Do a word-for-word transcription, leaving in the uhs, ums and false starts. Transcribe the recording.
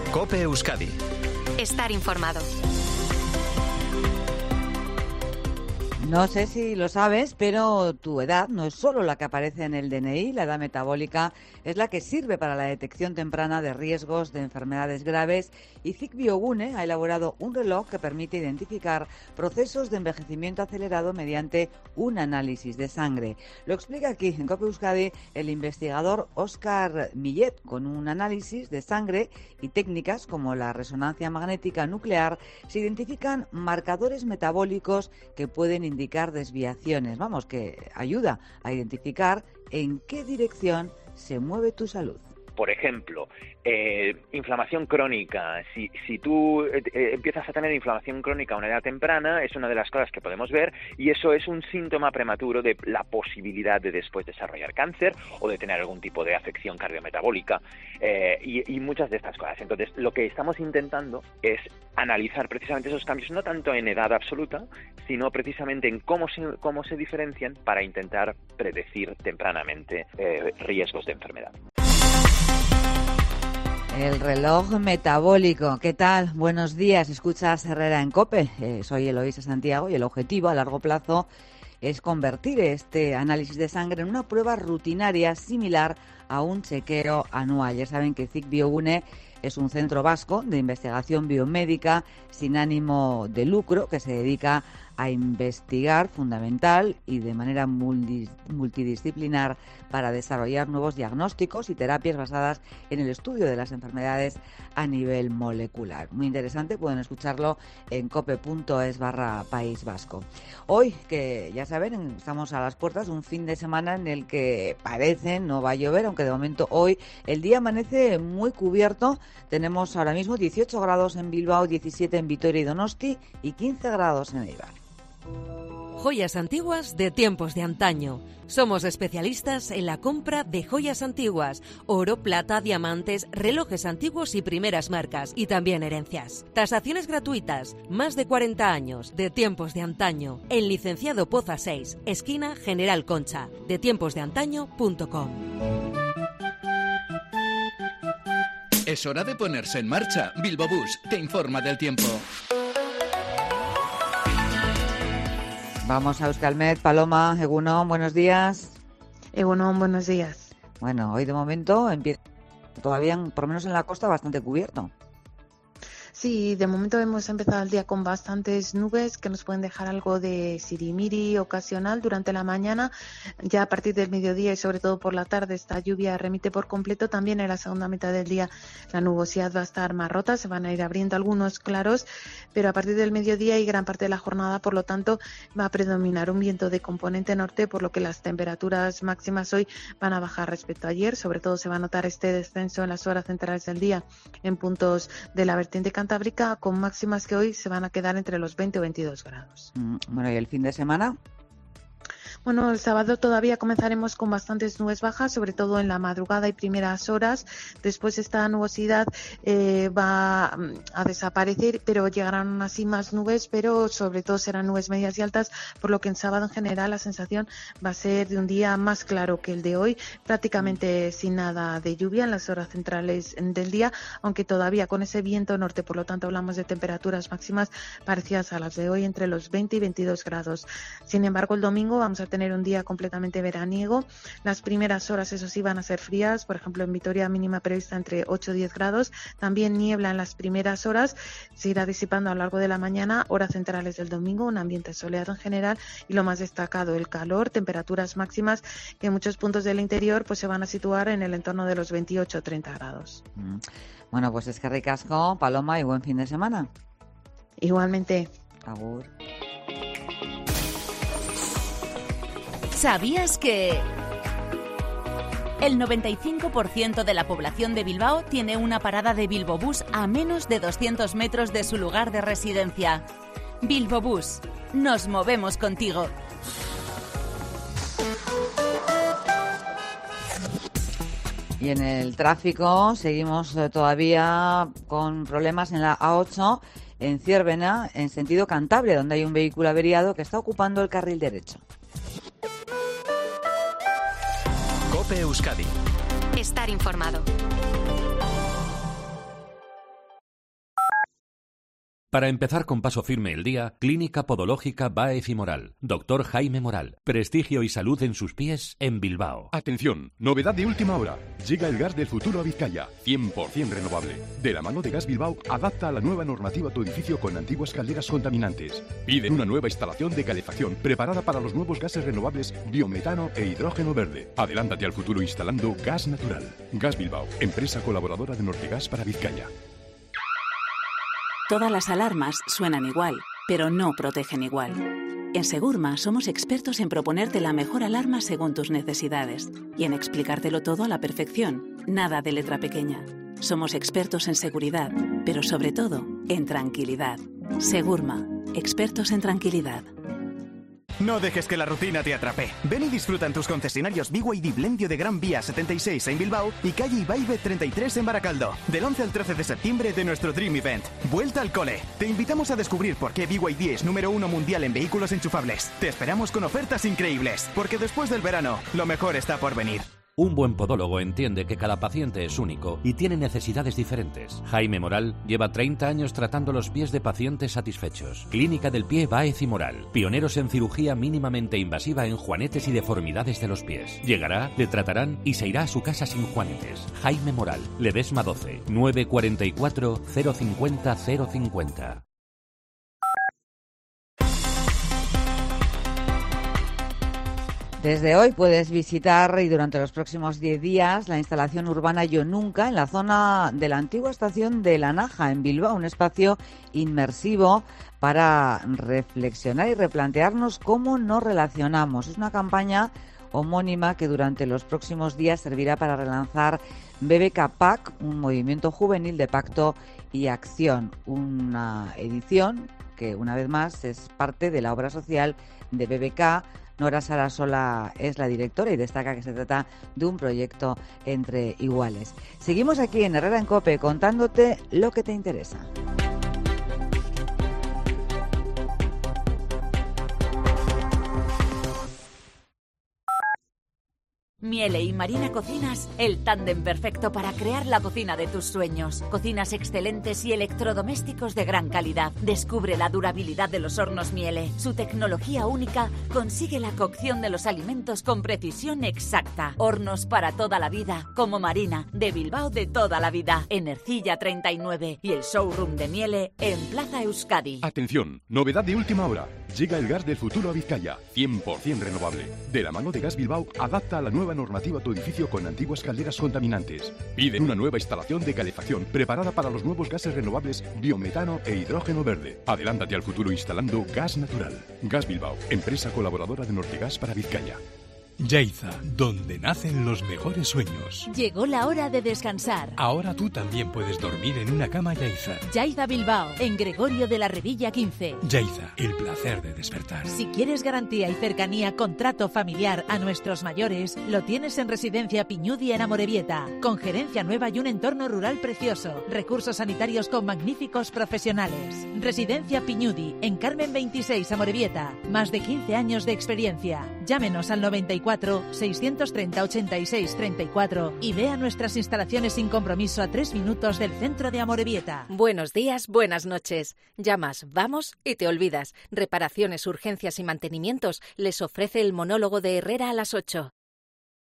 COPE Euskadi. Estar informado. No sé si lo sabes, pero tu edad no es solo la que aparece en el D N I. La edad metabólica es la que sirve para la detección temprana de riesgos de enfermedades graves, y C I C Biogune ha elaborado un reloj que permite identificar procesos de envejecimiento acelerado mediante un análisis de sangre. Lo explica aquí en COPE Euskadi el investigador Óscar Millet. Con un análisis de sangre y técnicas como la resonancia magnética nuclear se identifican marcadores metabólicos que pueden indicar desviaciones, vamos, que ayuda a identificar en qué dirección se mueve tu salud. Por ejemplo, eh, inflamación crónica. Si, si tú eh, empiezas a tener inflamación crónica a una edad temprana, es una de las cosas que podemos ver, y eso es un síntoma prematuro de la posibilidad de después desarrollar cáncer o de tener algún tipo de afección cardiometabólica eh, y, y muchas de estas cosas. Entonces, lo que estamos intentando es analizar precisamente esos cambios, no tanto en edad absoluta, sino precisamente en cómo se, cómo se diferencian para intentar predecir tempranamente eh, riesgos de enfermedad. El reloj metabólico. ¿Qué tal? Buenos días. Escuchas Herrera en COPE. Eh, soy Eloísa Santiago y el objetivo a largo plazo es convertir este análisis de sangre en una prueba rutinaria similar a un chequeo anual. Ya saben que C I C Biogune es un centro vasco de investigación biomédica sin ánimo de lucro que se dedica a investigar fundamental y de manera multidisciplinar para desarrollar nuevos diagnósticos y terapias basadas en el estudio de las enfermedades a nivel molecular. Muy interesante, pueden escucharlo en cope.es barra País Vasco. Hoy, que ya saben, estamos a las puertas de un fin de semana en el que parece no va a llover, aunque de momento hoy el día amanece muy cubierto. Tenemos ahora mismo dieciocho grados en Bilbao, diecisiete en Vitoria y Donosti y quince grados en Eibar. Joyas antiguas de tiempos de antaño. Somos especialistas en la compra de joyas antiguas, oro, plata, diamantes, relojes antiguos y primeras marcas, y también herencias. Tasaciones gratuitas, más de cuarenta años, de tiempos de antaño. En Licenciado Poza seis, esquina General Concha, de tiempos de antaño punto com. Es hora de ponerse en marcha. Bilbo Bus te informa del tiempo. Vamos a Euskalmet. Paloma, Egunon, buenos días. Egunon, buenos días. Bueno, hoy de momento empieza todavía, por lo menos en la costa, bastante cubierto. Sí, de momento hemos empezado el día con bastantes nubes que nos pueden dejar algo de sirimiri ocasional durante la mañana. Ya a partir del mediodía y sobre todo por la tarde esta lluvia remite por completo. También en la segunda mitad del día la nubosidad va a estar más rota, se van a ir abriendo algunos claros, pero a partir del mediodía y gran parte de la jornada, por lo tanto, va a predominar un viento de componente norte, por lo que las temperaturas máximas hoy van a bajar respecto a ayer. Sobre todo se va a notar este descenso en las horas centrales del día en puntos de la vertiente cantábrica, con máximas que hoy se van a quedar entre los veinte o veintidós grados. Bueno, ¿y el fin de semana? Bueno, el sábado todavía comenzaremos con bastantes nubes bajas, sobre todo en la madrugada y primeras horas. Después esta nubosidad eh, va a desaparecer, pero llegarán así más nubes, pero sobre todo serán nubes medias y altas, por lo que en sábado en general la sensación va a ser de un día más claro que el de hoy, prácticamente sin nada de lluvia en las horas centrales del día, aunque todavía con ese viento norte, por lo tanto hablamos de temperaturas máximas parecidas a las de hoy, entre los veinte y veintidós grados. Sin embargo, el domingo vamos a tener tener un día completamente veraniego. Las primeras horas, eso sí, van a ser frías. Por ejemplo, en Vitoria mínima prevista entre ocho y diez grados. También niebla en las primeras horas. Se irá disipando a lo largo de la mañana. Horas centrales del domingo, un ambiente soleado en general. Y lo más destacado, el calor. Temperaturas máximas que en muchos puntos del interior pues se van a situar en el entorno de los veintiocho a treinta grados. Bueno, pues es que ricasco, Paloma, y buen fin de semana. Igualmente. Agur. ¿Sabías que el noventa y cinco por ciento de la población de Bilbao tiene una parada de Bilbo Bus a menos de doscientos metros de su lugar de residencia? Bilbo Bus, nos movemos contigo. Y en el tráfico seguimos todavía con problemas en la A ocho en Ciervena, en sentido Cantabria, donde hay un vehículo averiado que está ocupando el carril derecho. COPE Euskadi. Estar informado. Para empezar con paso firme el día, Clínica Podológica Báez y Moral. Doctor Jaime Moral. Prestigio y salud en sus pies en Bilbao. Atención, novedad de última hora. Llega el gas del futuro a Vizcaya, cien por ciento renovable. De la mano de Gas Bilbao, adapta a la nueva normativa tu edificio con antiguas calderas contaminantes. Pide una nueva instalación de calefacción preparada para los nuevos gases renovables, biometano e hidrógeno verde. Adelántate al futuro instalando gas natural. Gas Bilbao, empresa colaboradora de Nortegas para Vizcaya. Todas las alarmas suenan igual, pero no protegen igual. En Segurma somos expertos en proponerte la mejor alarma según tus necesidades y en explicártelo todo a la perfección, nada de letra pequeña. Somos expertos en seguridad, pero sobre todo en tranquilidad. Segurma, expertos en tranquilidad. No dejes que la rutina te atrape. Ven y disfruta en tus concesionarios B Y D Blendio de Gran Vía setenta y seis en Bilbao y calle Ibaibet treinta y tres en Baracaldo. Del once al trece de septiembre de nuestro Dream Event. Vuelta al cole. Te invitamos a descubrir por qué B Y D es número uno mundial en vehículos enchufables. Te esperamos con ofertas increíbles, porque después del verano, lo mejor está por venir. Un buen podólogo entiende que cada paciente es único y tiene necesidades diferentes. Jaime Moral lleva treinta años tratando los pies de pacientes satisfechos. Clínica del Pie Báez y Moral. Pioneros en cirugía mínimamente invasiva en juanetes y deformidades de los pies. Llegará, le tratarán y se irá a su casa sin juanetes. Jaime Moral. Ledesma doce, nueve cuarenta y cuatro, cero cincuenta, cero cincuenta. Desde hoy puedes visitar y durante los próximos diez días la instalación urbana Yo Nunca en la zona de la antigua estación de La Naja en Bilbao, un espacio inmersivo para reflexionar y replantearnos cómo nos relacionamos. Es una campaña homónima que durante los próximos días servirá para relanzar B B K P A C, un movimiento juvenil de pacto y acción, una edición que una vez más es parte de la obra social de B B K. Nora Sarasola es la directora y destaca que se trata de un proyecto entre iguales. Seguimos aquí en Herrera en COPE contándote lo que te interesa. Miele y Marina Cocinas, el tándem perfecto para crear la cocina de tus sueños. Cocinas excelentes y electrodomésticos de gran calidad. Descubre la durabilidad de los hornos Miele. Su tecnología única consigue la cocción de los alimentos con precisión exacta. Hornos para toda la vida, como Marina, de Bilbao de toda la vida. En Ercilla treinta y nueve y el showroom de Miele en Plaza Euskadi. Atención, novedad de última hora. Llega el gas del futuro a Vizcaya, cien por ciento renovable. De la mano de Gas Bilbao, adapta a la nueva normativa tu edificio con antiguas calderas contaminantes. Pide una nueva instalación de calefacción preparada para los nuevos gases renovables, biometano e hidrógeno verde. Adelántate al futuro instalando gas natural. Gas Bilbao, empresa colaboradora de Nortegas para Vizcaya. Yaiza, donde nacen los mejores sueños. Llegó la hora de descansar. Ahora tú también puedes dormir en una cama Yaiza. Yaiza Bilbao, en Gregorio de la Revilla quince. Yaiza, el placer de despertar. Si quieres garantía y cercanía con trato familiar a nuestros mayores, lo tienes en Residencia Piñudi en Amorebieta, con gerencia nueva y un entorno rural precioso, recursos sanitarios con magníficos profesionales. Residencia Piñudi, en Carmen veintiséis Amorebieta, más de quince años de experiencia. Llámenos al noventa y cuatro, seiscientos treinta, ochenta y seis, treinta y cuatro y vea nuestras instalaciones sin compromiso a tres minutos del centro de Amorebieta. Buenos días, buenas noches. Llamas, vamos y te olvidas. Reparaciones, urgencias y mantenimientos les ofrece el monólogo de Herrera a las ocho.